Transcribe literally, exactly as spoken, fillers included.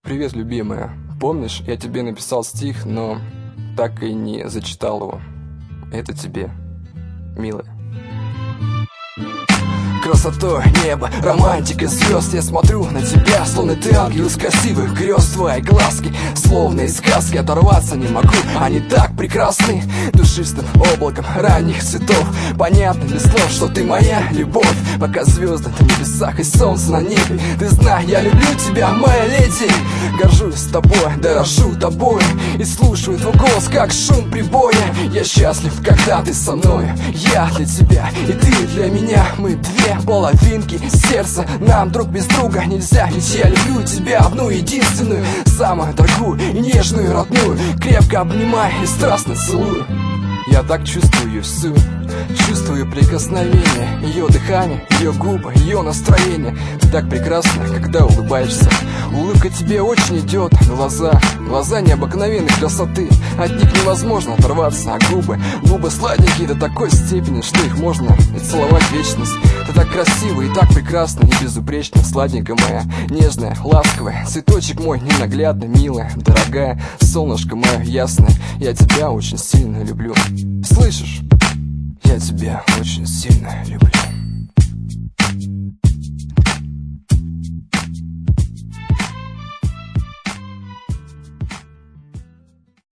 Привет, любимая. Помнишь, я тебе написал стих, но так и не зачитал его. Это тебе, милая. Красотой неба, романтика звезд. Я смотрю на тебя, словно ты ангел из красивых грез. Твои глазки, словно из сказки, оторваться не могу, они так прекрасны. Душистым облаком ранних цветов понятно без слов, что ты моя любовь. Пока звезды на небесах и солнце на небе, ты знай, я люблю тебя, моя леди. Горжусь тобой, дорожу тобой и слушаю твой голос, как шум прибоя. Я счастлив, когда ты со мной, я для тебя и ты для меня. Мы две половинки сердца, нам друг без друга нельзя, ведь я люблю тебя одну единственную, самую дорогую и нежную, родную. Крепко обнимай и страстно целую. Я так чувствую ее всю, чувствую прикосновение, ее дыхание, ее губы, ее настроение. Ты так прекрасна, когда улыбаешься. Улыбка тебе очень идет, глаза, глаза необыкновенной красоты. От них невозможно оторваться, а губы, губы сладенькие до такой степени, что их можно и целовать вечность. Ты так красива и так прекрасна, не безупречна, сладенькая моя, нежная, ласковая, цветочек мой ненаглядный, милая, дорогая, солнышко мое ясное. Я тебя очень сильно люблю. Слышишь? Я тебя очень сильно люблю.